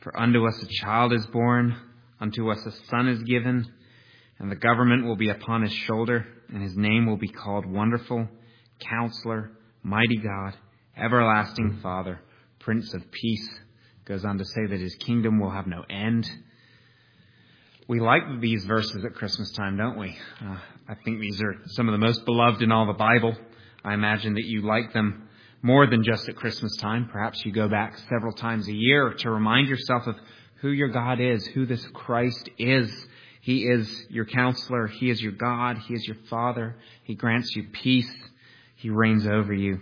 For unto us a child is born, unto us a son is given, and the government will be upon his shoulder, and his name will be called Wonderful, Counselor, Mighty God, Everlasting Father, Prince of Peace. Goes on to say that his kingdom will have no end. We like these verses at Christmas time, don't we? I think these are some of the most beloved in all the Bible. I imagine that you like them more than just at Christmas time. Perhaps you go back several times a year to remind yourself of who your God is, who this Christ is. He is your counselor. He is your God. He is your Father. He grants you peace. He reigns over you.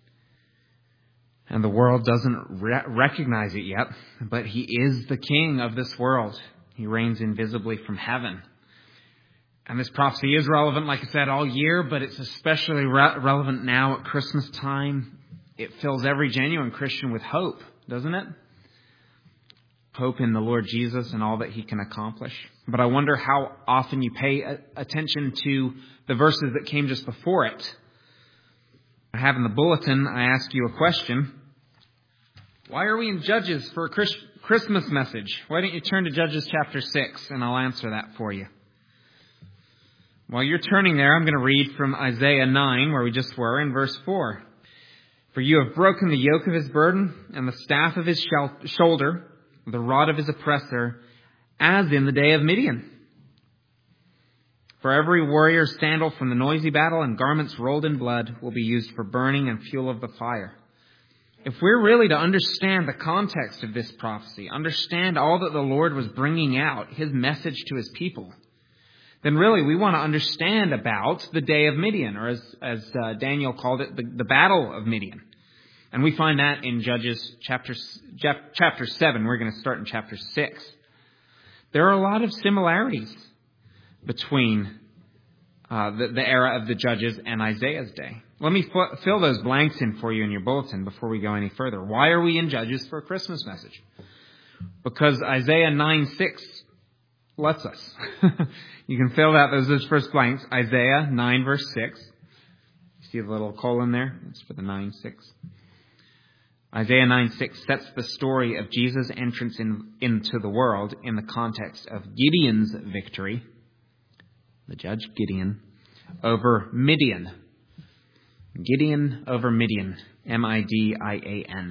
And the world doesn't recognize it yet, but he is the King of this world. He reigns invisibly from heaven. And this prophecy is relevant, like I said, all year, but it's especially relevant now at Christmas time. It fills every genuine Christian with hope, doesn't it? Hope in the Lord Jesus and all that he can accomplish. But I wonder how often you pay attention to the verses that came just before it. I have in the bulletin, I ask you a question. Why are we in Judges for a Christmas message? Why don't you turn to Judges chapter 6 and I'll answer that for you. While you're turning there, I'm going to read from Isaiah 9, where we just were, in verse 4. For you have broken the yoke of his burden and the staff of his shoulder, the rod of his oppressor, as in the day of Midian. For every warrior's sandal from the noisy battle and garments rolled in blood will be used for burning and fuel of the fire. If we're really to understand the context of this prophecy, understand all that the Lord was bringing out, his message to his people, then really we want to understand about the day of Midian, or as Daniel called it, the battle of Midian. And we find that in Judges chapter 7. We're going to start in chapter 6. There are a lot of similarities between the era of the Judges and Isaiah's day. Let me fill those blanks in for you in your bulletin before we go any further. Why are we in Judges for a Christmas message? Because Isaiah 9:6 lets us. You can fill out those first blanks. Isaiah 9 verse 6. You see the little colon there? It's for the 9:6. Isaiah 9:6 sets the story of Jesus' entrance into the world in the context of Gideon's victory, the judge Gideon, over Midian. Gideon over Midian, Midian.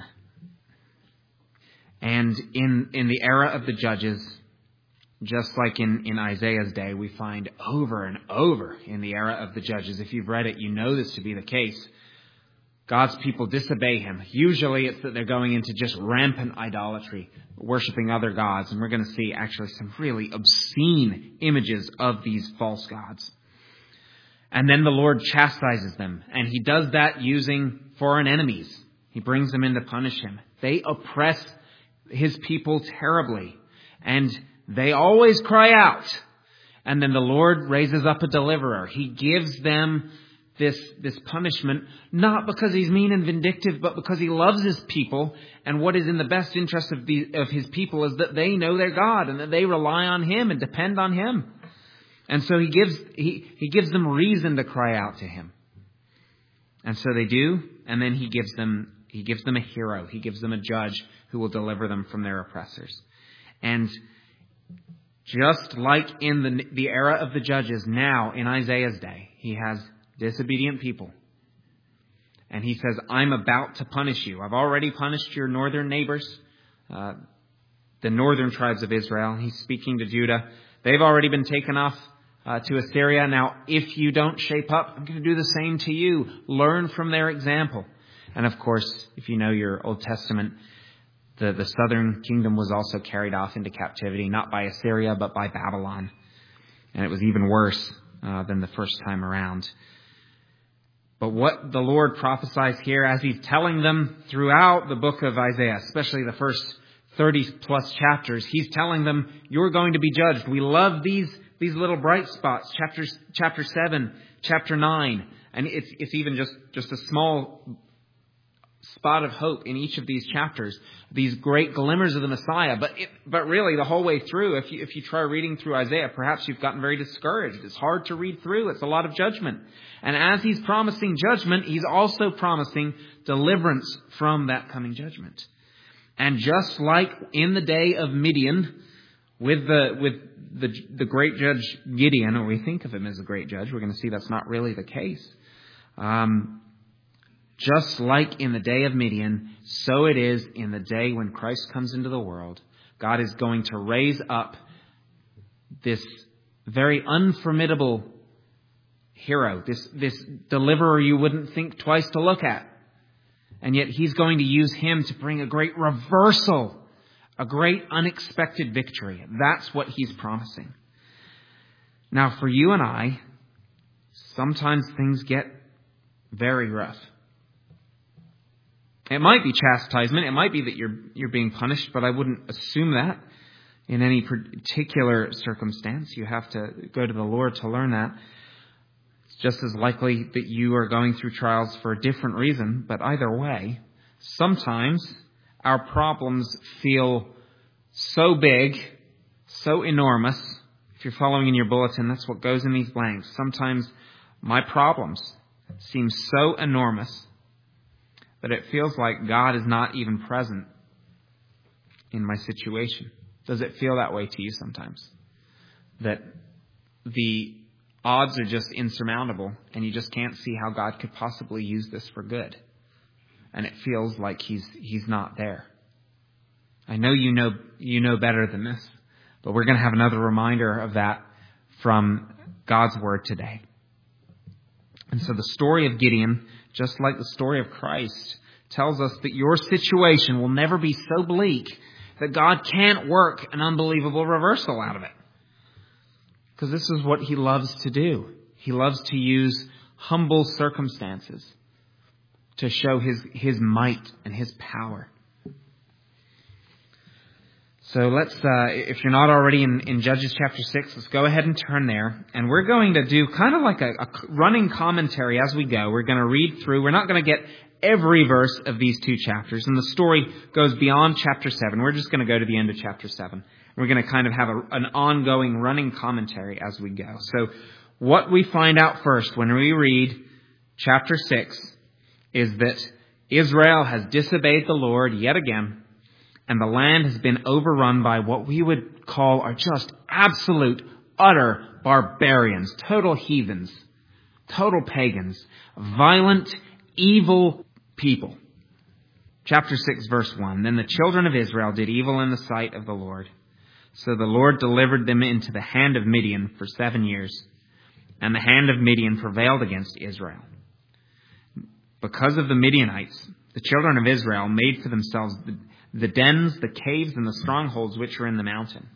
And in the era of the Judges, just like in Isaiah's day, we find over and over in the era of the Judges, if you've read it, you know this to be the case, God's people disobey him. Usually it's that they're going into just rampant idolatry, worshiping other gods. And we're going to see actually some really obscene images of these false gods. And then the Lord chastises them. And he does that using foreign enemies. He brings them in to punish him. They oppress his people terribly. And they always cry out. And then the Lord raises up a deliverer. He gives them this punishment, not because he's mean and vindictive, but because he loves his people. And what is in the best interest of his people is that they know their God and that they rely on him and depend on him. And so he gives them reason to cry out to him. And so they do. And then he gives them a hero. He gives them a judge who will deliver them from their oppressors. And just like in the era of the Judges, now in Isaiah's day, he has disobedient people. And he says, I'm about to punish you. I've already punished your northern neighbors, the northern tribes of Israel. He's speaking to Judah. They've already been taken off to Assyria. Now, if you don't shape up, I'm going to do the same to you. Learn from their example. And of course, if you know your Old Testament, the southern kingdom was also carried off into captivity, not by Assyria, but by Babylon. And it was even worse than the first time around. But what the Lord prophesies here, as he's telling them throughout the book of Isaiah, especially the first 30 plus chapters, he's telling them, you're going to be judged. We love these little bright spots, chapter 7, chapter 9. And it's even just a small spot of hope in each of these chapters, these great glimmers of the Messiah. But really the whole way through, if you try reading through Isaiah, perhaps you've gotten very discouraged. It's hard to read through. It's a lot of judgment. And as he's promising judgment, he's also promising deliverance from that coming judgment. And just like in the day of Midian, with the great judge Gideon, or we think of him as a great judge, we're going to see that's not really the case. Just like in the day of Midian, so it is in the day when Christ comes into the world. God is going to raise up this very unformidable hero, this deliverer you wouldn't think twice to look at. And yet he's going to use him to bring a great reversal, a great unexpected victory. That's what he's promising. Now, for you and I, sometimes things get very rough. It might be chastisement. It might be that you're being punished, but I wouldn't assume that in any particular circumstance. You have to go to the Lord to learn that. It's just as likely that you are going through trials for a different reason, but either way, sometimes our problems feel so big, so enormous. If you're following in your bulletin, that's what goes in these blanks. Sometimes my problems seem so enormous that it feels like God is not even present in my situation. Does it feel that way to you sometimes? That the odds are just insurmountable and you just can't see how God could possibly use this for good. And it feels like he's not there. I know you know better than this, but we're going to have another reminder of that from God's word today. And so the story of Gideon, just like the story of Christ, tells us that your situation will never be so bleak that God can't work an unbelievable reversal out of it. Because this is what he loves to do. He loves to use humble circumstances to show his might and his power. So let's, if you're not already in Judges chapter 6, let's go ahead and turn there. And we're going to do kind of like a running commentary as we go. We're going to read through. We're not going to get every verse of these two chapters. And the story goes beyond chapter 7. We're just going to go to the end of chapter 7. We're going to kind of have an ongoing running commentary as we go. So what we find out first when we read chapter 6 is that Israel has disobeyed the Lord yet again. And the land has been overrun by what we would call are just absolute, utter barbarians, total heathens, total pagans, violent, evil people. Chapter 6, verse 1. Then the children of Israel did evil in the sight of the Lord. So the Lord delivered them into the hand of Midian for 7 years. And the hand of Midian prevailed against Israel. Because of the Midianites, the children of Israel made for themselves the dens, the caves, and the strongholds which are in the mountain.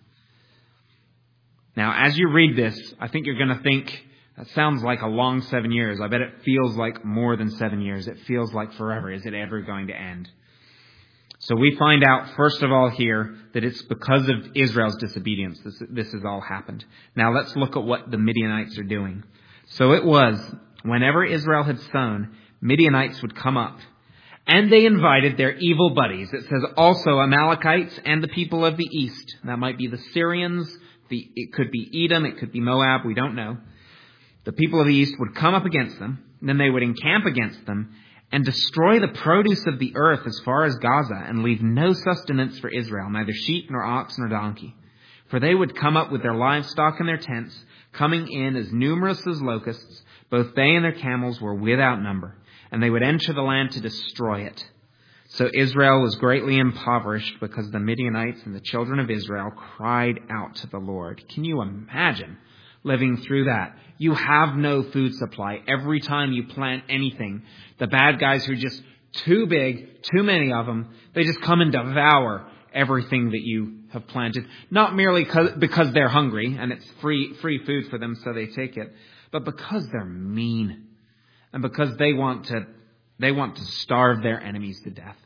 Now, as you read this, I think you're going to think, that sounds like a long 7 years. I bet it feels like more than 7 years. It feels like forever. Is it ever going to end? So we find out, first of all here, that it's because of Israel's disobedience this has all happened. Now let's look at what the Midianites are doing. So it was, whenever Israel had sown, Midianites would come up. And they invited their evil buddies. It says also Amalekites and the people of the east. That might be the Syrians. It could be Edom. It could be Moab. We don't know. The people of the east would come up against them. Then they would encamp against them and destroy the produce of the earth as far as Gaza and leave no sustenance for Israel, neither sheep nor ox nor donkey. For they would come up with their livestock and their tents, coming in as numerous as locusts. Both they and their camels were without number. And they would enter the land to destroy it. So Israel was greatly impoverished because the Midianites and the children of Israel cried out to the Lord. Can you imagine living through that? You have no food supply. Every time you plant anything, the bad guys who are just too big, too many of them, they just come and devour everything that you have planted. Not merely because they're hungry and it's free food for them, so they take it, but because they're mean. And because they want to starve their enemies to death.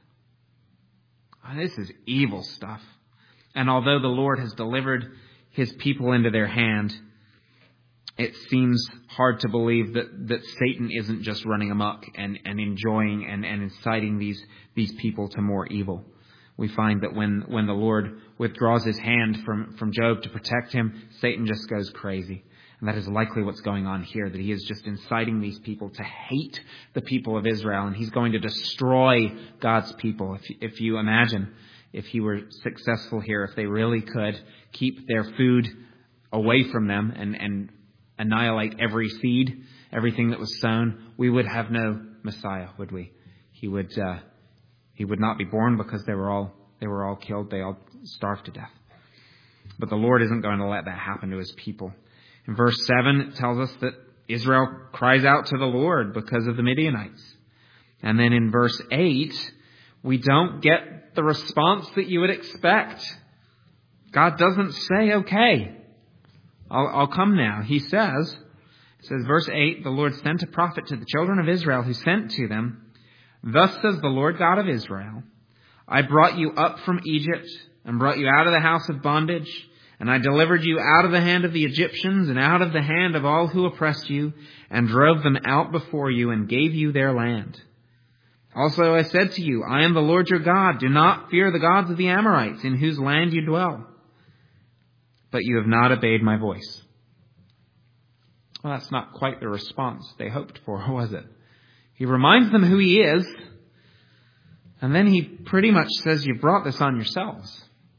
This is evil stuff. And although the Lord has delivered his people into their hand, it seems hard to believe that Satan isn't just running amok and enjoying and inciting these people to more evil. We find that when the Lord withdraws his hand from Job to protect him, Satan just goes crazy. And that is likely what's going on here, that he is just inciting these people to hate the people of Israel, and he's going to destroy God's people. If you imagine, if he were successful here, if they really could keep their food away from them and annihilate every seed, everything that was sown, we would have no Messiah, would we? He would not be born because they were all killed. They all starved to death. But the Lord isn't going to let that happen to his people. In verse 7, it tells us that Israel cries out to the Lord because of the Midianites. And then in verse 8, we don't get the response that you would expect. God doesn't say, okay, I'll come now. He says, verse 8, the Lord sent a prophet to the children of Israel who sent to them, "Thus says the Lord God of Israel, I brought you up from Egypt and brought you out of the house of bondage, and I delivered you out of the hand of the Egyptians and out of the hand of all who oppressed you, and drove them out before you and gave you their land. Also I said to you, I am the Lord your God. Do not fear the gods of the Amorites, in whose land you dwell. But you have not obeyed my voice." Well, that's not quite the response they hoped for, was it? He reminds them who he is, and then he pretty much says, "You brought this on yourselves."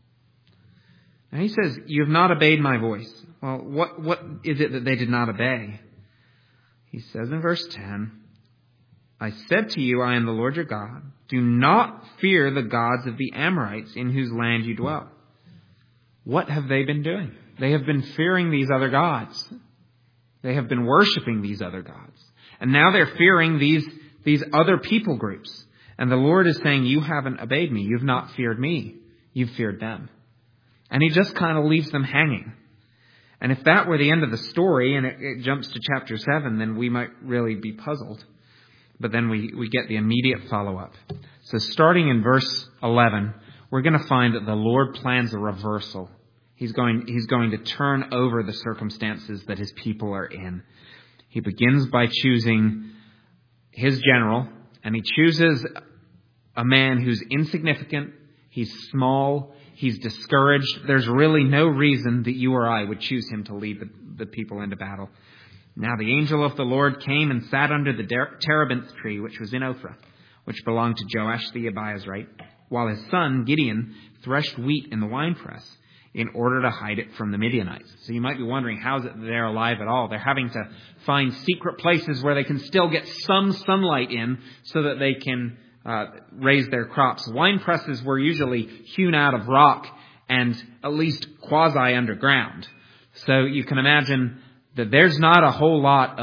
Now he says, "You have not obeyed my voice." Well, what is it that they did not obey? He says in verse 10, "I said to you, I am the Lord your God. Do not fear the gods of the Amorites in whose land you dwell." What have they been doing? They have been fearing these other gods. They have been worshiping these other gods. And now they're fearing these other people groups. And the Lord is saying, you haven't obeyed me. You've not feared me. You've feared them. And he just kind of leaves them hanging. And if that were the end of the story and it jumps to chapter 7, then we might really be puzzled. But then we get the immediate follow-up. So starting in verse 11, we're going to find that the Lord plans a reversal. He's going to turn over the circumstances that his people are in. He begins by choosing his general, and he chooses a man who's insignificant, he's small, he's discouraged. There's really no reason that you or I would choose him to lead the people into battle. Now the angel of the Lord came and sat under the terebinth tree, which was in Ophrah, which belonged to Joash the Abiezrite, while his son Gideon threshed wheat in the winepress in order to hide it from the Midianites. So you might be wondering, how is it that they're alive at all? They're having to find secret places where they can still get some sunlight in so that they can raise their crops. Wine presses were usually hewn out of rock and at least quasi-underground. So you can imagine that there's not a whole lot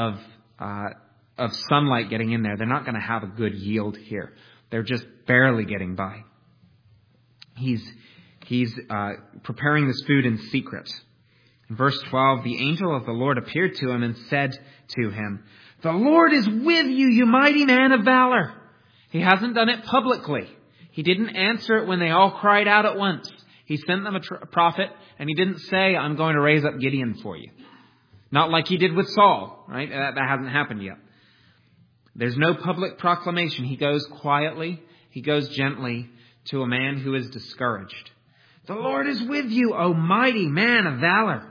of sunlight getting in there. They're not going to have a good yield here. They're just barely getting by. He's preparing this food in secret. In verse 12, the angel of the Lord appeared to him and said to him, "The Lord is with you, you mighty man of valor." He hasn't done it publicly. He didn't answer it when they all cried out at once. He sent them a prophet, and he didn't say, "I'm going to raise up Gideon for you." Not like he did with Saul, right? That hasn't happened yet. There's no public proclamation. He goes quietly. He goes gently to a man who is discouraged. "The Lord is with you, O mighty man of valor."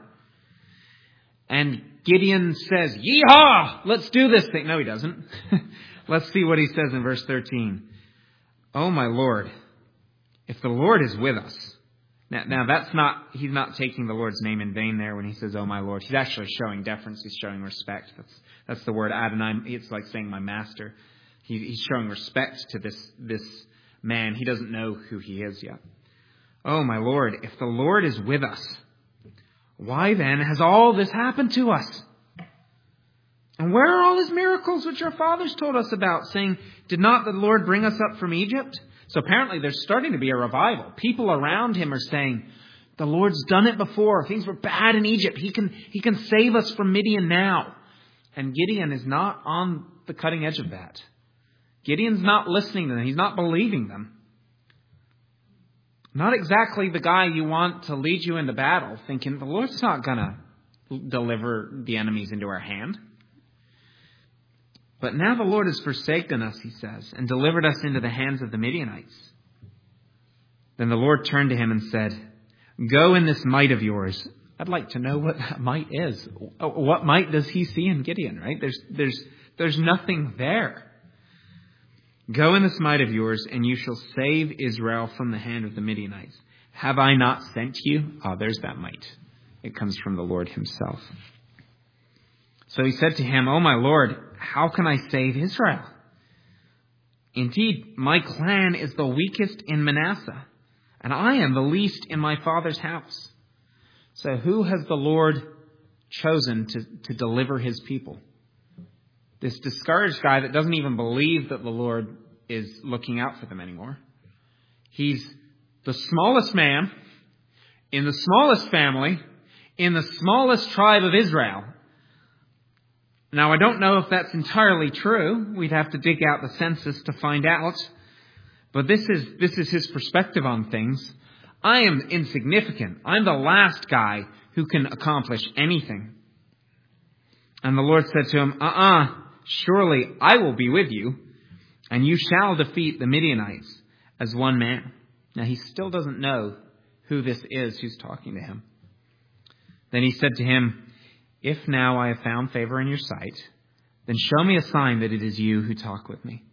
And Gideon says, "Yeehaw! Let's do this thing." No, he doesn't. Let's see what he says in verse 13. "Oh, my Lord, if the Lord is with us." Now he's not taking the Lord's name in vain there when he says, "Oh, my Lord." He's actually showing deference. He's showing respect. That's the word Adonai. It's like saying my master. He's showing respect to this man. He doesn't know who he is yet. "Oh, my Lord, if the Lord is with us, why then has all this happened to us? And where are all his miracles which our fathers told us about, saying, 'Did not the Lord bring us up from Egypt?'" So apparently there's starting to be a revival. People around him are saying, the Lord's done it before. Things were bad in Egypt. He can save us from Midian now. And Gideon is not on the cutting edge of that. Gideon's not listening to them. He's not believing them. Not exactly the guy you want to lead you into battle, thinking the Lord's not going to deliver the enemies into our hand. "But now the Lord has forsaken us," he says, "and delivered us into the hands of the Midianites." Then the Lord turned to him and said, "Go in this might of yours." I'd like to know what that might is. What might does he see in Gideon, right? There's nothing there. Go in this might of yours, and you shall save Israel from the hand of the Midianites. Have I not sent you?" Oh, there's that might. It comes from the Lord himself. So he said to him, "O my Lord, how can I save Israel? Indeed, my clan is the weakest in Manasseh, and I am the least in my father's house. So who has the Lord chosen to deliver his people?" This discouraged guy that doesn't even believe that the Lord is looking out for them anymore. He's the smallest man in the smallest family in the smallest tribe of Israel. Now, I don't know if that's entirely true. We'd have to dig out the census to find out. But this is his perspective on things. I am insignificant. I'm the last guy who can accomplish anything. And the Lord said to him, surely I will be with you, and you shall defeat the Midianites as one man. Now, he still doesn't know who this is who's talking to him. Then he said to him, "If now I have found favor in your sight, then show me a sign that it is you who talk with me."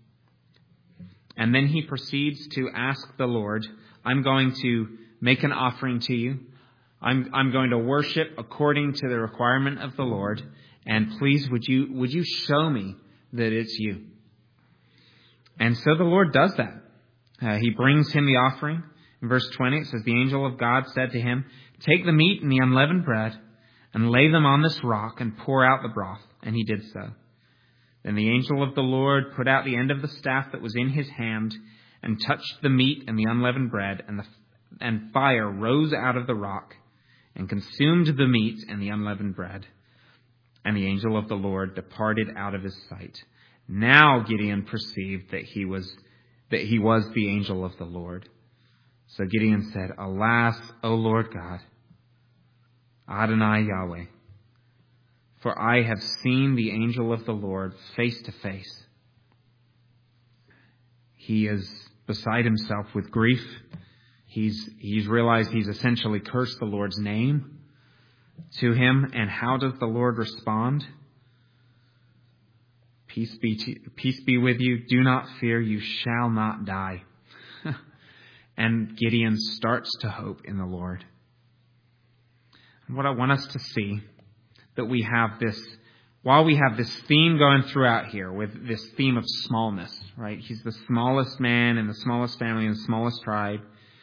And then he proceeds to ask the Lord, "I'm going to make an offering to you. I'm going to worship according to the requirement of the Lord. And please, would you show me that it's you?" And so the Lord does that. He brings him the offering. In verse 20, it says, "The angel of God said to him, 'Take the meat and the unleavened bread and lay them on this rock and pour out the broth.' And he did so. Then the angel of the Lord put out the end of the staff that was in his hand and touched the meat and the unleavened bread, and fire rose out of the rock and consumed the meat and the unleavened bread. And the angel of the Lord departed out of his sight. Now Gideon perceived that he was the angel of the Lord. So Gideon said, 'Alas, O Lord God, Adonai Yahweh, for I have seen the angel of the Lord face to face.'" He is beside himself with grief. He's realized he's essentially cursed the Lord's name to him. And how does the Lord respond? Peace be with you. Do not fear. You shall not die." And Gideon starts to hope in the Lord. And what I want us to see, that we have this, while we have this theme going throughout here with this theme of smallness, right? He's the smallest man in the smallest family in the smallest tribe.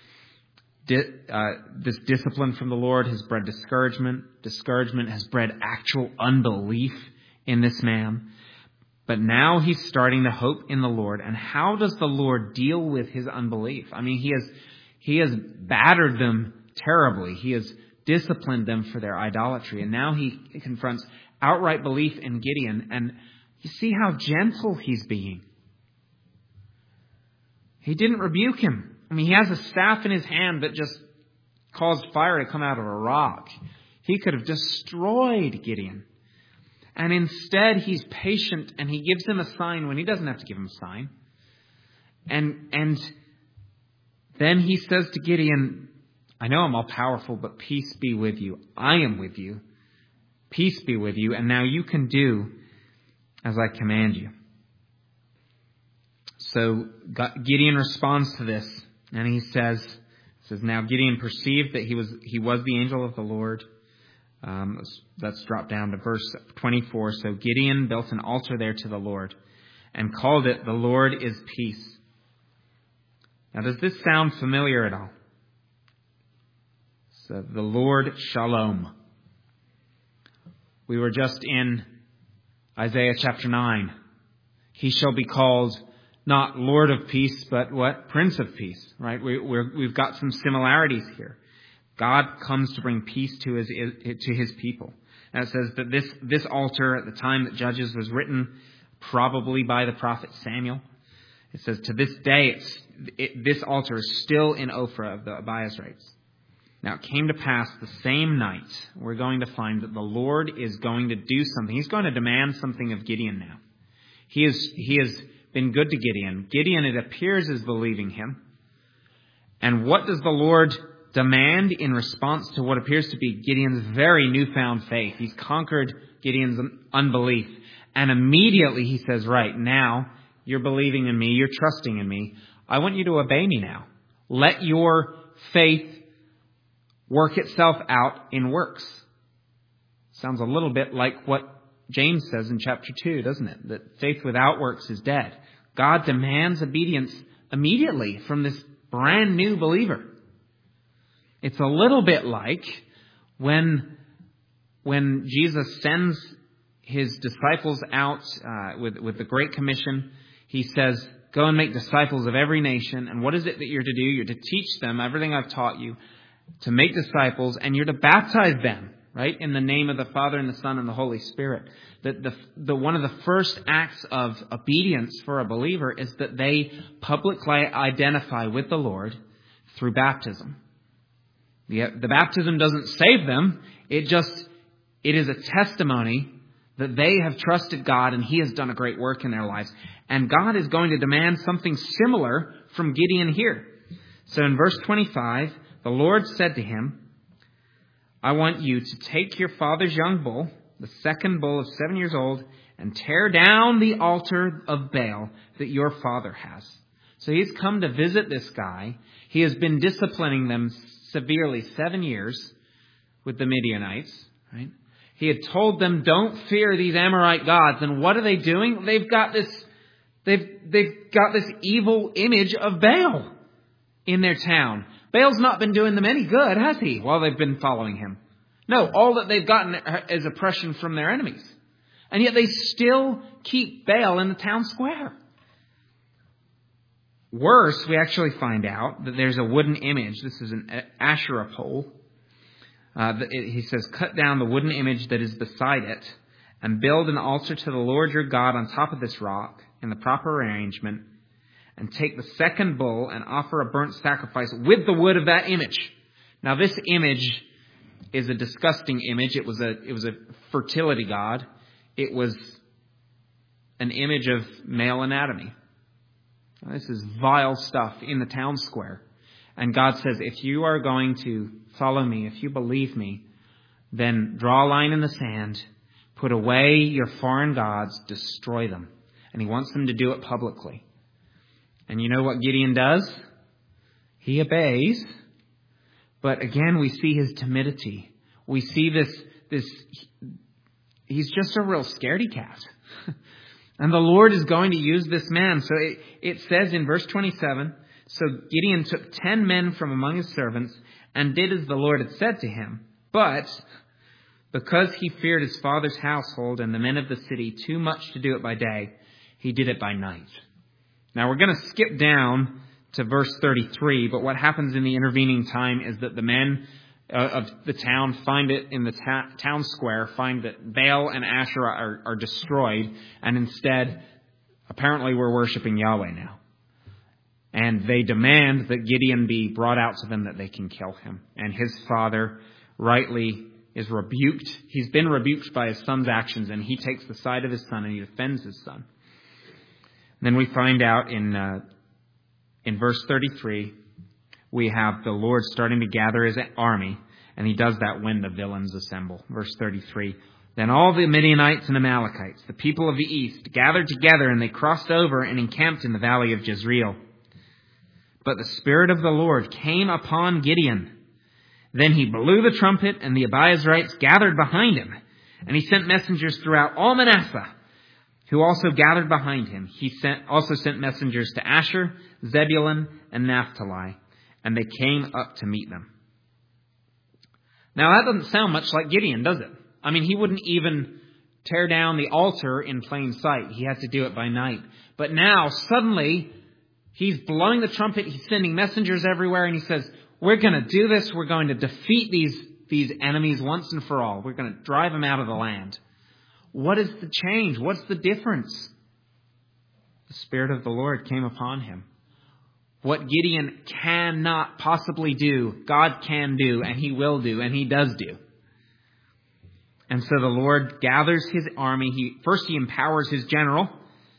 This discipline from the Lord has bred discouragement. Discouragement has bred actual unbelief in this man. But now he's starting to hope in the Lord. And how does the Lord deal with his unbelief? I mean, he has battered them terribly. He has disciplined them for their idolatry. And now he confronts outright belief in Gideon. And you see how gentle he's being. He didn't rebuke him. I mean, he has a staff in his hand that just caused fire to come out of a rock. He could have destroyed Gideon. And instead, he's patient and he gives him a sign when he doesn't have to give him a sign. And then he says to Gideon, "I know I'm all powerful, but peace be with you. I am with you. Peace be with you. And now you can do as I command you." So Gideon responds to this, and he says, "Now Gideon perceived that he was the angel of the Lord." Let's drop down to verse 24. "So Gideon built an altar there to the Lord and called it, 'The Lord is Peace.'" Now, does this sound familiar at all? So, the Lord Shalom. We were just in Isaiah chapter 9. He shall be called not Lord of Peace, but what? Prince of Peace, right? We've got some similarities here. God comes to bring peace to his people. And it says that this altar at the time that Judges was written, probably by the prophet Samuel, it says to this day, this altar is still in Ophrah of the Abiezrites. Now it came to pass the same night, we're going to find that the Lord is going to do something. He's going to demand something of Gideon now. He has been good to Gideon. Gideon, it appears, is believing him. And what does the Lord demand in response to what appears to be Gideon's very newfound faith? He's conquered Gideon's unbelief. And immediately he says, right, now You're believing in me. You're trusting in me. I want you to obey me now. Let your faith work itself out in works. Sounds a little bit like what James says in chapter 2, doesn't it? That faith without works is dead. God demands obedience immediately from this brand new believer. It's a little bit like when Jesus sends his disciples out with the Great Commission. He says, go and make disciples of every nation. And what is it that you're to do? You're to teach them everything I've taught you, to make disciples, and you're to baptize them, right? In the name of the Father and the Son and the Holy Spirit. The one of the first acts of obedience for a believer is that they publicly identify with the Lord through baptism. The baptism doesn't save them. It is a testimony that they have trusted God and He has done a great work in their lives. And God is going to demand something similar from Gideon here. So in verse 25, the Lord said to him, I want you to take your father's young bull, the second bull of 7 years old, and tear down the altar of Baal that your father has. So he's come to visit this guy. He has been disciplining them severely 7 years with the Midianites, right? He had told them, don't fear these Amorite gods. And what are they doing? They've got this evil image of Baal in their town. Baal's not been doing them any good, has he, while they've been following him? No, all that they've gotten is oppression from their enemies. And yet they still keep Baal in the town square. Worse, we actually find out that there's a wooden image. This is an Asherah pole. He says, cut down the wooden image that is beside it and build an altar to the Lord your God on top of this rock in the proper arrangement, and take the second bull and offer a burnt sacrifice with the wood of that image. Now this image is a disgusting image. It was a fertility god. It was an image of male anatomy. Now, this is vile stuff in the town square. And God says, if you are going to follow me, if you believe me, then draw a line in the sand, put away your foreign gods, destroy them. And He wants them to do it publicly. And you know what Gideon does? He obeys. But again, we see his timidity. We see this. He's just a real scaredy cat. And the Lord is going to use this man. So it says in verse 27, so Gideon took 10 men from among his servants and did as the Lord had said to him. But because he feared his father's household and the men of the city too much to do it by day, he did it by night. Now we're going to skip down to verse 33, but what happens in the intervening time is that the men of the town find it in the town square, find that Baal and Asherah are destroyed, and instead, apparently we're worshiping Yahweh now. And they demand that Gideon be brought out to them that they can kill him. And his father rightly is rebuked. He's been rebuked by his son's actions, and he takes the side of his son and he defends his son. And then we find out in verse 33, we have the Lord starting to gather his army, and he does that when the villains assemble. Verse 33, then all the Midianites and Amalekites, the people of the east, gathered together, and they crossed over and encamped in the valley of Jezreel. But the Spirit of the Lord came upon Gideon. Then he blew the trumpet, and the Abiezrites gathered behind him. And he sent messengers throughout all Manasseh, who also gathered behind him. He also sent messengers to Asher, Zebulun, and Naphtali, and they came up to meet them. Now that doesn't sound much like Gideon, does it? I mean, he wouldn't even tear down the altar in plain sight. He had to do it by night. But now, suddenly, he's blowing the trumpet, he's sending messengers everywhere, and he says, we're going to do this, we're going to defeat these enemies once and for all. We're going to drive them out of the land. What is the change? What's the difference? The Spirit of the Lord came upon him. What Gideon cannot possibly do, God can do, and He will do, and He does do. And so the Lord gathers His army. First He empowers His general,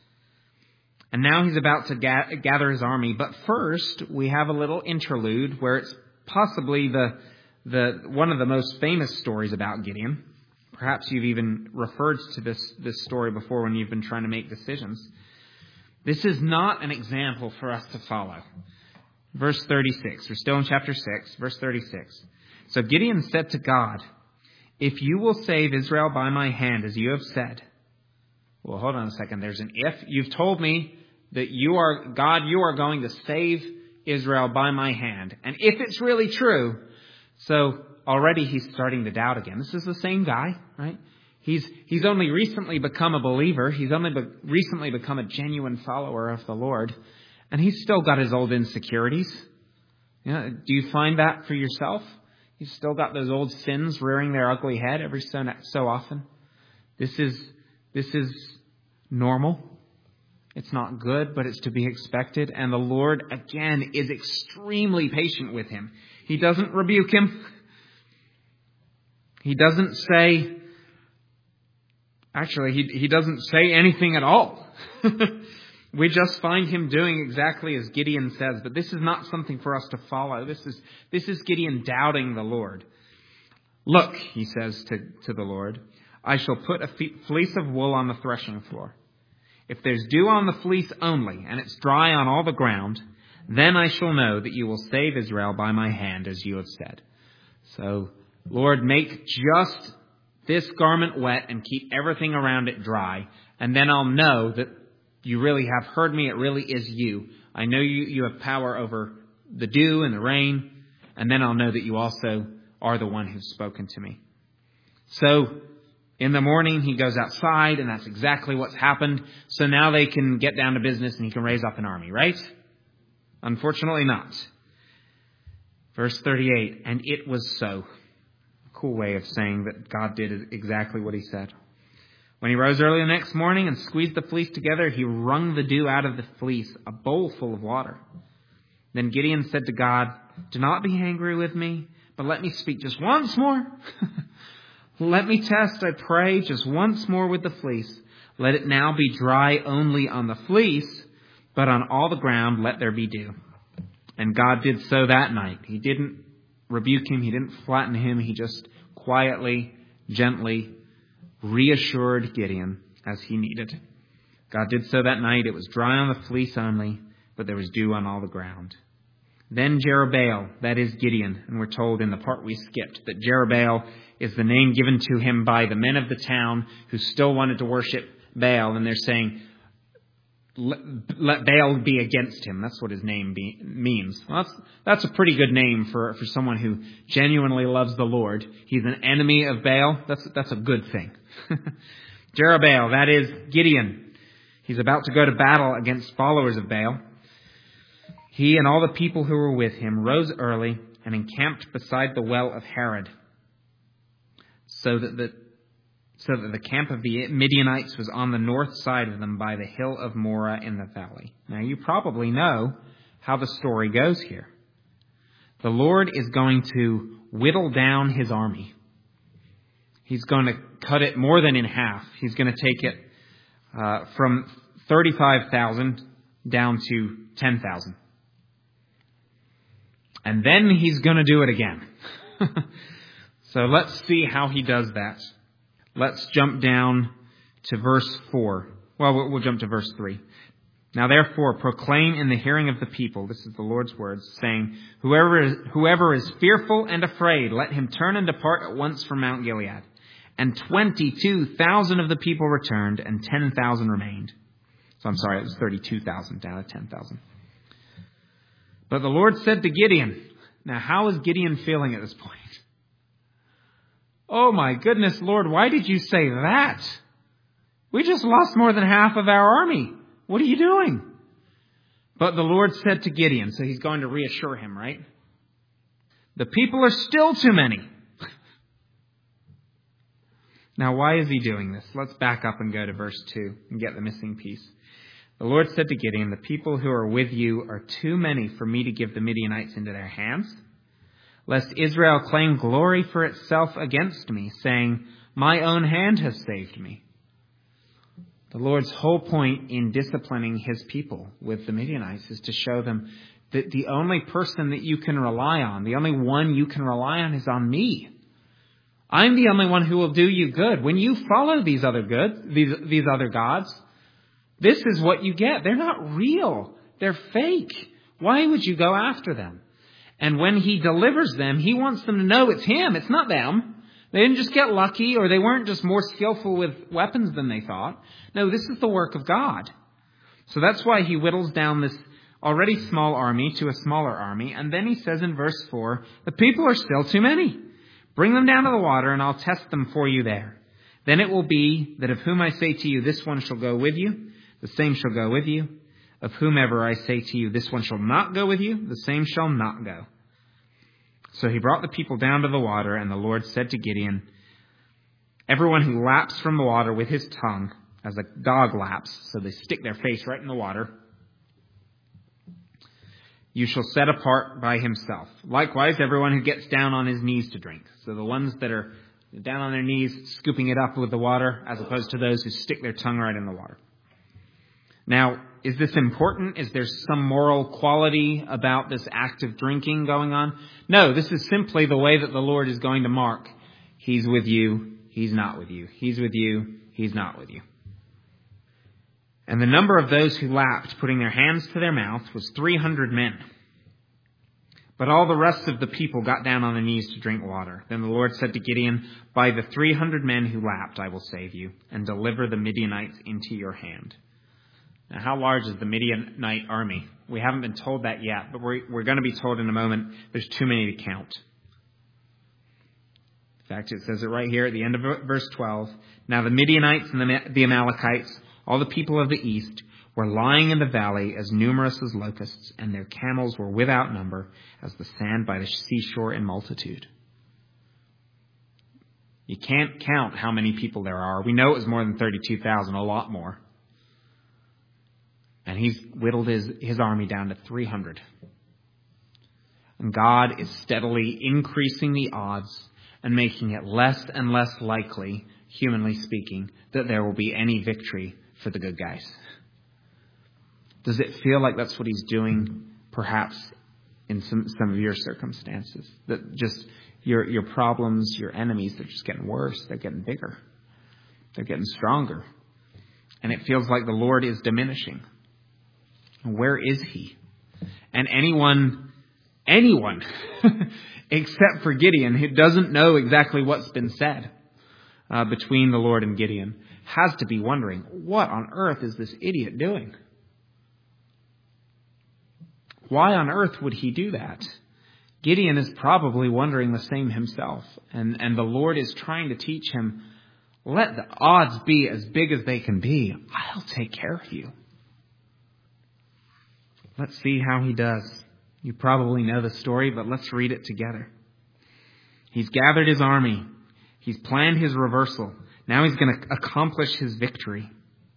and now He's about to gather His army. But first, we have a little interlude where it's possibly the one of the most famous stories about Gideon. Perhaps you've even referred to this story before when you've been trying to make decisions. This is not an example for us to follow. Verse 36. We're still in chapter 6, verse 36. So Gideon said to God, "If you will save Israel by my hand, as you have said." Well, hold on a second. There's an if. You've told me that you are going to save Israel by my hand. And if it's really true, so already he's starting to doubt again. This is the same guy, right? He's only recently become a believer. He's only recently become a genuine follower of the Lord. And he's still got his old insecurities. Do you find that for yourself? You've still got those old sins rearing their ugly head every so often. This is normal. It's not good, but it's to be expected. And the Lord, again, is extremely patient with him. He doesn't rebuke him. He doesn't say... Actually, he doesn't say anything at all. We just find him doing exactly as Gideon says. But this is not something for us to follow. This is Gideon doubting the Lord. "Look," he says to the Lord, "I shall put a fleece of wool on the threshing floor. If there's dew on the fleece only, and it's dry on all the ground, then I shall know that you will save Israel by my hand, as you have said. So, Lord, make just this garment wet and keep everything around it dry, and then I'll know that you really have heard me. It really is you. I know you have power over the dew and the rain, and then I'll know that you also are the one who's spoken to me." So, in the morning, he goes outside, and that's exactly what's happened. So now they can get down to business, and he can raise up an army, right? Unfortunately not. Verse 38, "And it was so." A cool way of saying that God did exactly what he said. "When he rose early the next morning and squeezed the fleece together, he wrung the dew out of the fleece, a bowl full of water. Then Gideon said to God, 'Do not be angry with me, but let me speak just once more. Let me test, I pray, just once more with the fleece. Let it now be dry only on the fleece, but on all the ground let there be dew.' And God did so that night. He didn't rebuke him. He didn't flatten him. He just quietly, gently reassured Gideon as he needed. God did so that night. It was dry on the fleece only, but there was dew on all the ground. Then Jerubbaal, that is Gideon, and we're told in the part we skipped that Jerubbaal is the name given to him by the men of the town who still wanted to worship Baal, and they're saying, let Baal be against him. That's what his name means. Well, that's a pretty good name for someone who genuinely loves the Lord. He's an enemy of Baal. That's a good thing. Jerubbaal, that is Gideon. He's about to go to battle against followers of Baal. He and all the people who were with him rose early and encamped beside the well of Harod, so that the camp of the Midianites was on the north side of them by the hill of Moreh in the valley. Now, you probably know how the story goes here. The Lord is going to whittle down his army. He's going to cut it more than in half. He's going to take it from 35,000 down to 10,000. And then he's going to do it again. So let's see how he does that. Let's jump down to verse 4. Well, we'll jump to verse 3. "Now therefore proclaim in the hearing of the people," this is the Lord's words, saying, whoever is fearful and afraid, let him turn and depart at once from Mount Gilead. And 22,000 of the people returned, and 10,000 remained. So I'm sorry, it was 32,000 down to 10,000. But the Lord said to Gideon, now how is Gideon feeling at this point? "Oh my goodness, Lord, why did you say that? We just lost more than half of our army. What are you doing?" But the Lord said to Gideon, so he's going to reassure him, right? "The people are still too many." Now, why is he doing this? Let's back up and go to verse 2 and get the missing piece. "The Lord said to Gideon, the people who are with you are too many for me to give the Midianites into their hands, lest Israel claim glory for itself against me, saying, 'My own hand has saved me.'" The Lord's whole point in disciplining his people with the Midianites is to show them that the only person that you can rely on, the only one you can rely on, is on me. I'm the only one who will do you good. When you follow these other gods, This is what you get. They're not real. They're fake. Why would you go after them? And when he delivers them, he wants them to know it's him. It's not them. They didn't just get lucky, or they weren't just more skillful with weapons than they thought. No, this is the work of God. So that's why he whittles down this already small army to a smaller army. And then he says in verse 4, the people are still too many. Bring them down to the water, and I'll test them for you there. Then it will be that of whom I say to you, this one shall go with you, the same shall go with you. Of whomever I say to you, this one shall not go with you, the same shall not go. So he brought the people down to the water, and the Lord said to Gideon, everyone who laps from the water with his tongue, as a dog laps, so they stick their face right in the water, you shall set apart by himself. Likewise, everyone who gets down on his knees to drink. So the ones that are down on their knees, scooping it up with the water, as opposed to those who stick their tongue right in the water. Now, is this important? Is there some moral quality about this act of drinking going on? No, this is simply the way that the Lord is going to mark. He's with you, he's not with you. He's with you, he's not with you. And the number of those who lapped, putting their hands to their mouth, was 300 men. But all the rest of the people got down on their knees to drink water. Then the Lord said to Gideon, by the 300 men who lapped, I will save you, and deliver the Midianites into your hand. Now, how large is the Midianite army? We haven't been told that yet, but we're going to be told in a moment. There's too many to count. In fact, it says it right here at the end of verse 12. Now the Midianites and the Amalekites, all the people of the east, were lying in the valley as numerous as locusts, and their camels were without number as the sand by the seashore in multitude. You can't count how many people there are. We know it was more than 32,000, a lot more. And he's whittled his army down to 300. And God is steadily increasing the odds and making it less and less likely, humanly speaking, that there will be any victory for the good guys. Does it feel like that's what he's doing, perhaps, in some of your circumstances? That just your problems, your enemies, they're just getting worse. They're getting bigger. They're getting stronger. And it feels like the Lord is diminishing. Where is he? And anyone except for Gideon, who doesn't know exactly what's been said between the Lord and Gideon, has to be wondering, what on earth is this idiot doing? Why on earth would he do that? Gideon is probably wondering the same himself. And the Lord is trying to teach him, let the odds be as big as they can be. I'll take care of you. Let's see how he does. You probably know the story, but let's read it together. He's gathered his army. He's planned his reversal. Now he's going to accomplish his victory.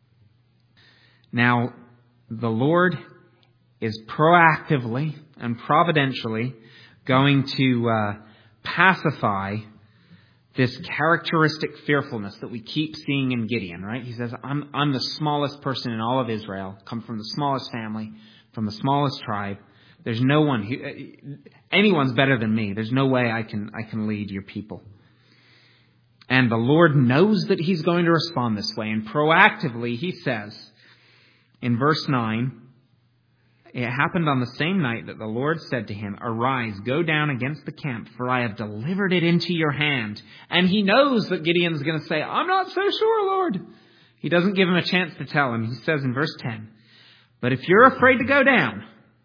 Now, the Lord is proactively and providentially going to pacify this characteristic fearfulness that we keep seeing in Gideon, right? He says, I'm the smallest person in all of Israel, come from the smallest family, from the smallest tribe. There's no one anyone's better than me. There's no way I can lead your people. And the Lord knows that he's going to respond this way. And proactively, he says in verse 9, it happened on the same night that the Lord said to him, arise, go down against the camp, for I have delivered it into your hand. And he knows that Gideon's going to say, I'm not so sure, Lord. He doesn't give him a chance to tell him. He says in verse 10, but if you're afraid to go down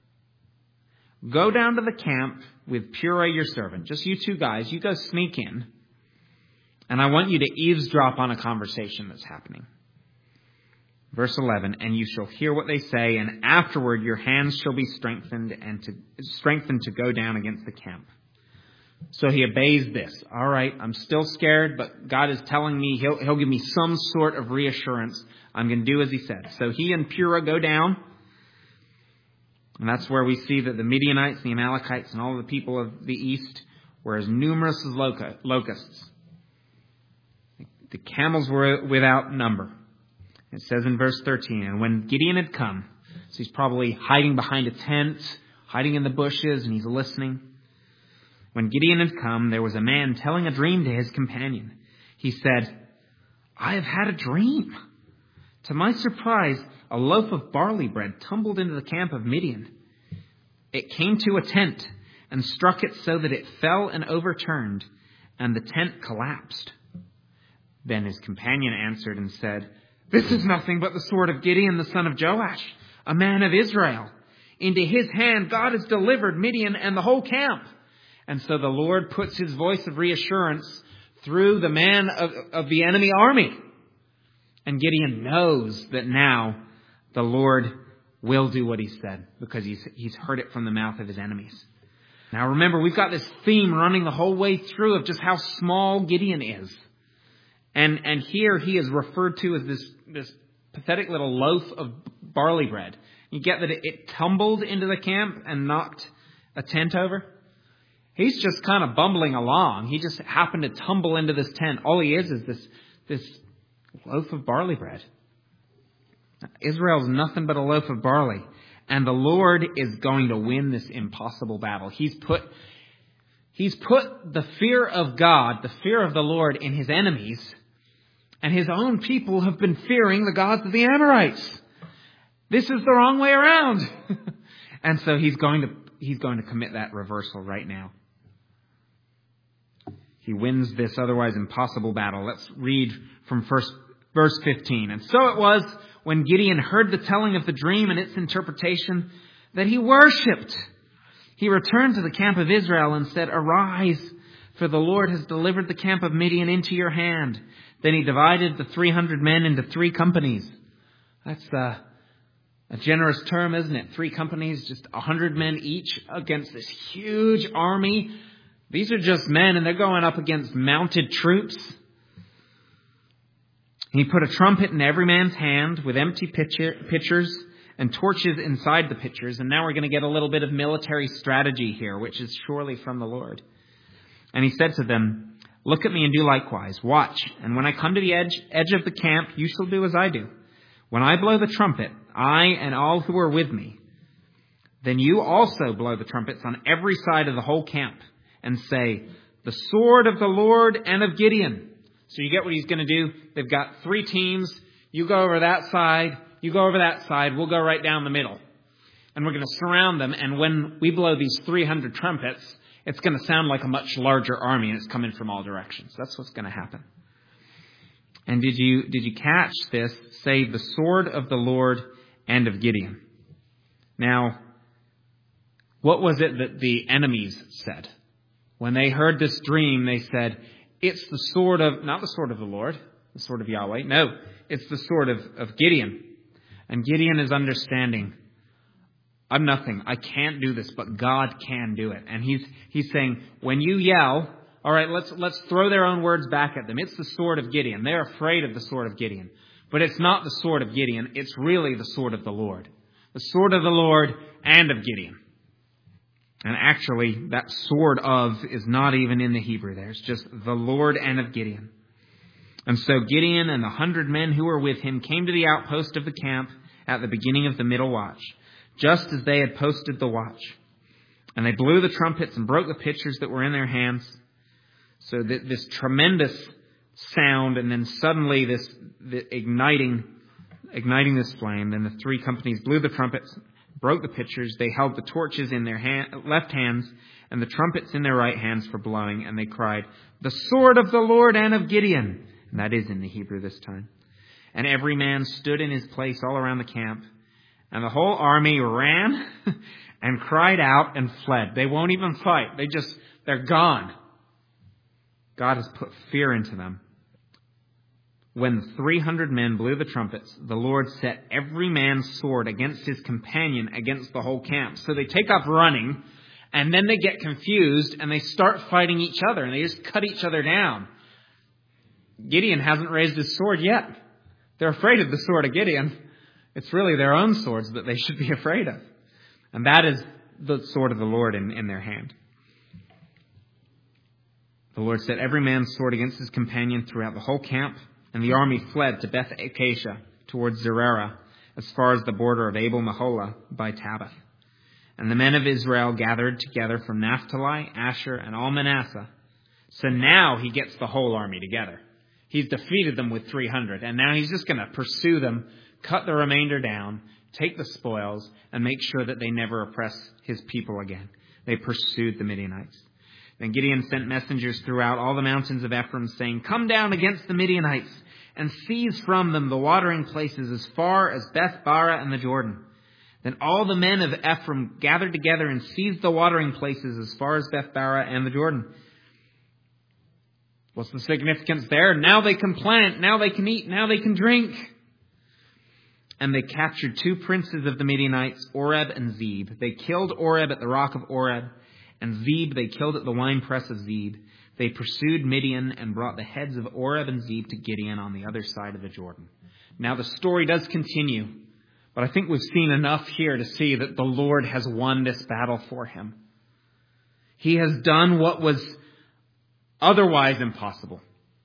to the camp with Purah your servant. Just you two guys. You go sneak in. And I want you to eavesdrop on a conversation that's happening. Verse 11, and you shall hear what they say, and afterward your hands shall be strengthened to go down against the camp. So he obeys this. All right, I'm still scared, but God is telling me he'll give me some sort of reassurance. I'm going to do as he said. So he and Purah go down. And that's where we see that the Midianites, the Amalekites, and all the people of the east were as numerous as locusts. The camels were without number. It says in verse 13, and when Gideon had come, so he's probably hiding behind a tent, hiding in the bushes, and he's listening. When Gideon had come, there was a man telling a dream to his companion. He said, I have had a dream. To my surprise, a loaf of barley bread tumbled into the camp of Midian. It came to a tent and struck it so that it fell and overturned, and the tent collapsed. Then his companion answered and said, "This is nothing but the sword of Gideon, the son of Joash, a man of Israel. Into his hand God has delivered Midian and the whole camp." And so the Lord puts his voice of reassurance through the man of the enemy army. And Gideon knows that now the Lord will do what he said, because he's heard it from the mouth of his enemies. Now remember, we've got this theme running the whole way through of just how small Gideon is. And here he is referred to as this pathetic little loaf of barley bread. You get that it tumbled into the camp and knocked a tent over? He's just kind of bumbling along. He just happened to tumble into this tent. All he is this loaf of barley bread. Israel's nothing but a loaf of barley. And the Lord is going to win this impossible battle. He's put the fear of God, the fear of the Lord, in his enemies. And his own people have been fearing the gods of the Amorites. This is the wrong way around. And so he's going to commit that reversal right now. He wins this otherwise impossible battle. Let's read from verse 15. And so it was, when Gideon heard the telling of the dream and its interpretation, that he worshipped. He returned to the camp of Israel and said, "Arise, for the Lord has delivered the camp of Midian into your hand." Then he divided the 300 men into 3 companies. That's a generous term, isn't it? 3 companies, just 100 men each against this huge army. These are just men, and they're going up against mounted troops. He put a trumpet in every man's hand with empty pitchers and torches inside the pitchers. And now we're going to get a little bit of military strategy here, which is surely from the Lord. And he said to them, "Look at me and do likewise. Watch. And when I come to the edge of the camp, you shall do as I do. When I blow the trumpet, I and all who are with me, then you also blow the trumpets on every side of the whole camp and say, 'The sword of the Lord and of Gideon.'" So you get what he's going to do. They've got 3 teams. You go over that side. You go over that side. We'll go right down the middle. And we're going to surround them. And when we blow these 300 trumpets, it's going to sound like a much larger army, and it's coming from all directions. That's what's going to happen. And did you catch this? Say, "The sword of the Lord and of Gideon." Now, what was it that the enemies said? When they heard this dream, they said, "It's the sword of," not the sword of the Lord, the sword of Yahweh. No, it's the sword of Gideon. And Gideon is understanding, I'm nothing. I can't do this, but God can do it. And he's saying, when you yell, all right, let's throw their own words back at them. It's the sword of Gideon. They're afraid of the sword of Gideon. But it's not the sword of Gideon. It's really the sword of the Lord. The sword of the Lord and of Gideon. And actually, that sword of is not even in the Hebrew there. It's just the Lord and of Gideon. And so Gideon and the 100 men who were with him came to the outpost of the camp at the beginning of the middle watch, just as they had posted the watch. And they blew the trumpets and broke the pitchers that were in their hands. So this tremendous sound, and then suddenly the igniting this flame. Then the 3 companies blew the trumpets, broke the pitchers. They held the torches in their left hands and the trumpets in their right hands for blowing. And they cried, "The sword of the Lord and of Gideon." And that is in the Hebrew this time. And every man stood in his place all around the camp. And the whole army ran and cried out and fled. They won't even fight. They're gone. God has put fear into them. When 300 men blew the trumpets, the Lord set every man's sword against his companion against the whole camp. So they take off running, and then they get confused, and they start fighting each other, and they just cut each other down. Gideon hasn't raised his sword yet. They're afraid of the sword of Gideon. It's really their own swords that they should be afraid of. And that is the sword of the Lord in their hand. The Lord set every man's sword against his companion throughout the whole camp, and the army fled to Beth Acacia towards Zererah, as far as the border of Abel Meholah by Tabbath. And the men of Israel gathered together from Naphtali, Asher, and all Manasseh. So now he gets the whole army together. He's defeated them with 300, and now he's just going to pursue them cut the remainder down, take the spoils, and make sure that they never oppress his people again. They pursued the Midianites. Then Gideon sent messengers throughout all the mountains of Ephraim, saying, "Come down against the Midianites and seize from them the watering places as far as Beth-bara and the Jordan." Then all the men of Ephraim gathered together and seized the watering places as far as Beth-bara and the Jordan. What's the significance there? Now they can plant, now they can eat, now they can drink. And they captured 2 princes of the Midianites, Oreb and Zeb. They killed Oreb at the rock of Oreb, and Zeb they killed at the winepress of Zeb. They pursued Midian and brought the heads of Oreb and Zeb to Gideon on the other side of the Jordan. Now the story does continue, but I think we've seen enough here to see that the Lord has won this battle for him. He has done what was otherwise impossible.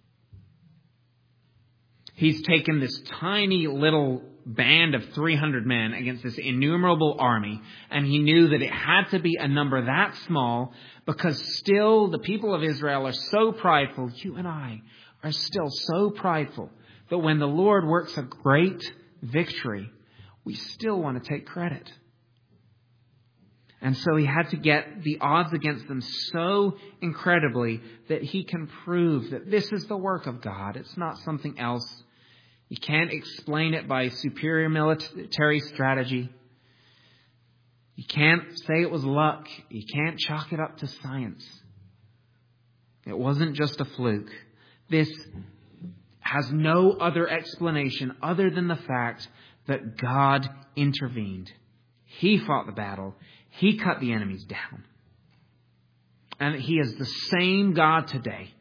He's taken this tiny little band of 300 men against this innumerable army, and he knew that it had to be a number that small because still the people of Israel are so prideful. You and I are still so prideful that when the Lord works a great victory, we still want to take credit. And so he had to get the odds against them so incredibly that he can prove that this is the work of God. It's not something else. You can't explain it by superior military strategy. You can't say it was luck. You can't chalk it up to science. It wasn't just a fluke. This has no other explanation other than the fact that God intervened. He fought the battle. He cut the enemies down. And he is the same God today.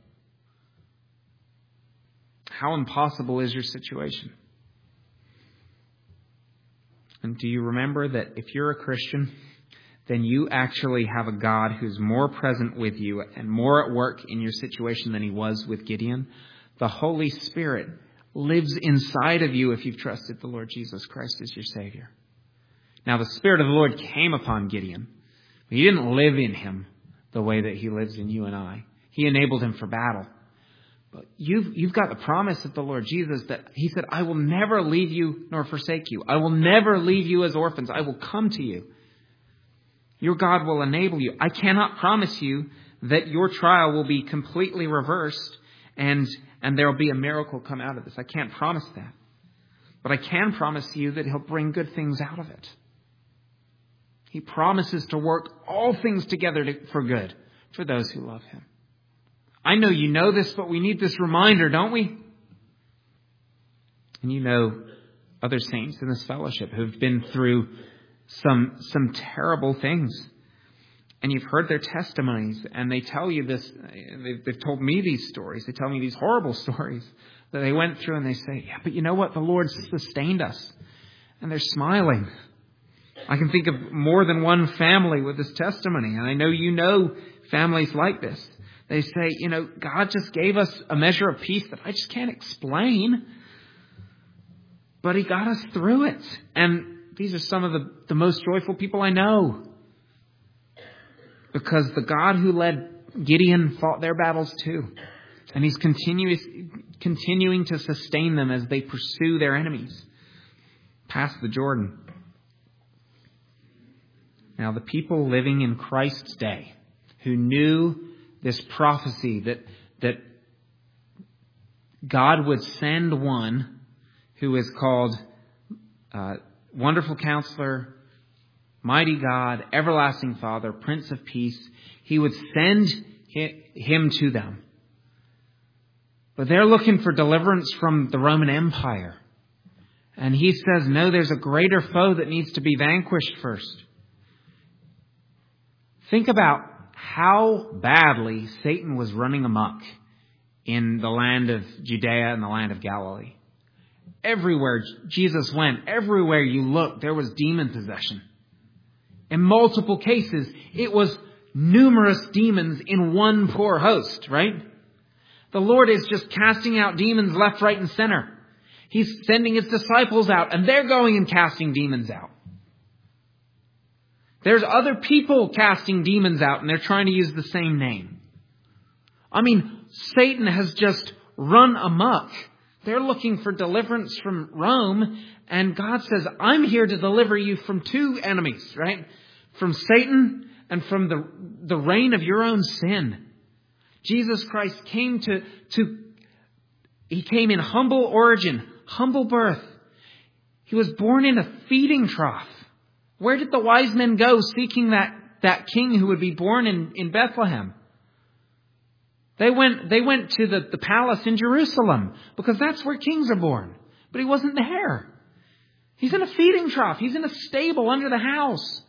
How impossible is your situation? And do you remember that if you're a Christian, then you actually have a God who's more present with you and more at work in your situation than he was with Gideon? The Holy Spirit lives inside of you if you've trusted the Lord Jesus Christ as your Savior. Now, the Spirit of the Lord came upon Gideon, but he didn't live in him the way that he lives in you and I. He enabled him for battle. But you've got the promise of the Lord Jesus that he said, "I will never leave you nor forsake you. I will never leave you as orphans. I will come to you. Your God will enable you." I cannot promise you that your trial will be completely reversed and there will be a miracle come out of this. I can't promise that. But I can promise you that he'll bring good things out of it. He promises to work all things together for good for those who love him. I know you know this, but we need this reminder, don't we? And you know other saints in this fellowship who've been through some terrible things. And you've heard their testimonies, and they tell you this. They've told me these stories. They tell me these horrible stories that they went through, and they say, "Yeah, but you know what? The Lord sustained us." And they're smiling. I can think of more than one family with this testimony, and I know you know families like this. They say, God just gave us a measure of peace that I just can't explain. But he got us through it. And these are some of the most joyful people I know. Because the God who led Gideon fought their battles too. And he's continuing to sustain them as they pursue their enemies past the Jordan. Now, the people living in Christ's day who knew this prophecy that God would send one who is called Wonderful Counselor, Mighty God, Everlasting Father, Prince of Peace. He would send him to them. But they're looking for deliverance from the Roman Empire. And he says, no, there's a greater foe that needs to be vanquished first. Think about how badly Satan was running amok in the land of Judea and the land of Galilee. Everywhere Jesus went, everywhere you looked, there was demon possession. In multiple cases, it was numerous demons in one poor host, right? The Lord is just casting out demons left, right, and center. He's sending his disciples out, and they're going and casting demons out. There's other people casting demons out, and they're trying to use the same name. I mean, Satan has just run amok. They're looking for deliverance from Rome, and God says, I'm here to deliver you from two enemies, right? From Satan and from the reign of your own sin. Jesus Christ came He came in humble origin, humble birth. He was born in a feeding trough. Where did the wise men go seeking that king who would be born in Bethlehem? They went to the palace in Jerusalem because that's where kings are born. But he wasn't there. He's in a feeding trough. He's in a stable under the house.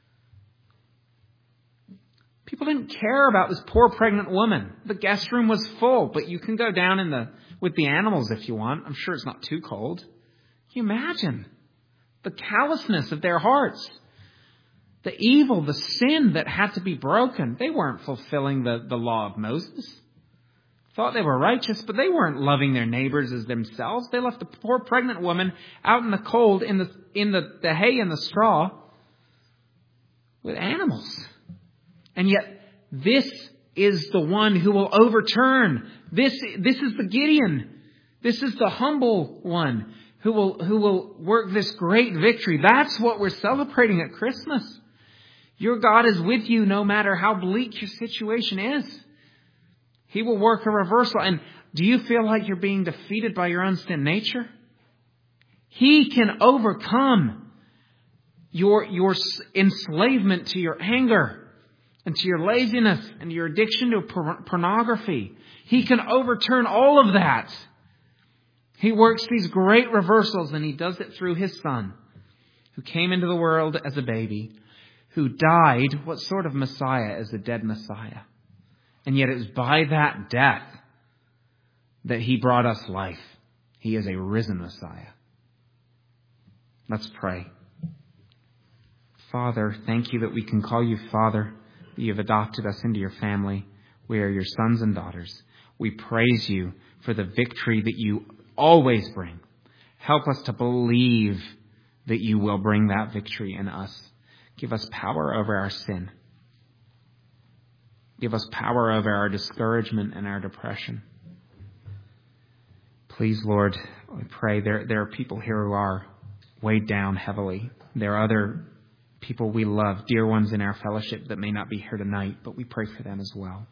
People didn't care about this poor pregnant woman. The guest room was full, but you can go down with the animals if you want. I'm sure it's not too cold. Can you imagine the callousness of their hearts? The evil, the sin that had to be broken. They weren't fulfilling the law of Moses. Thought they were righteous, but they weren't loving their neighbors as themselves. They left the poor pregnant woman out in the cold, in the hay and the straw, with animals. And yet, this is the one who will overturn. This is the Gideon. This is the humble one who will work this great victory. That's what we're celebrating at Christmas. Your God is with you no matter how bleak your situation is. He will work a reversal. And do you feel like you're being defeated by your own sin nature? He can overcome your enslavement to your anger and to your laziness and your addiction to pornography. He can overturn all of that. He works these great reversals, and he does it through his Son, who came into the world as a baby, who died. What sort of Messiah is a dead Messiah? And yet it was by that death that he brought us life. He is a risen Messiah. Let's pray. Father, thank you that we can call you Father, that you have adopted us into your family. We are your sons and daughters. We praise you for the victory that you always bring. Help us to believe that you will bring that victory in us. Give us power over our sin. Give us power over our discouragement and our depression. Please, Lord, I pray there are people here who are weighed down heavily. There are other people we love, dear ones in our fellowship that may not be here tonight, but we pray for them as well.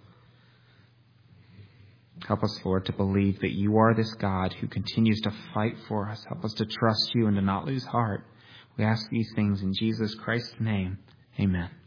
Help us, Lord, to believe that you are this God who continues to fight for us. Help us to trust you and to not lose heart. We ask these things in Jesus Christ's name. Amen.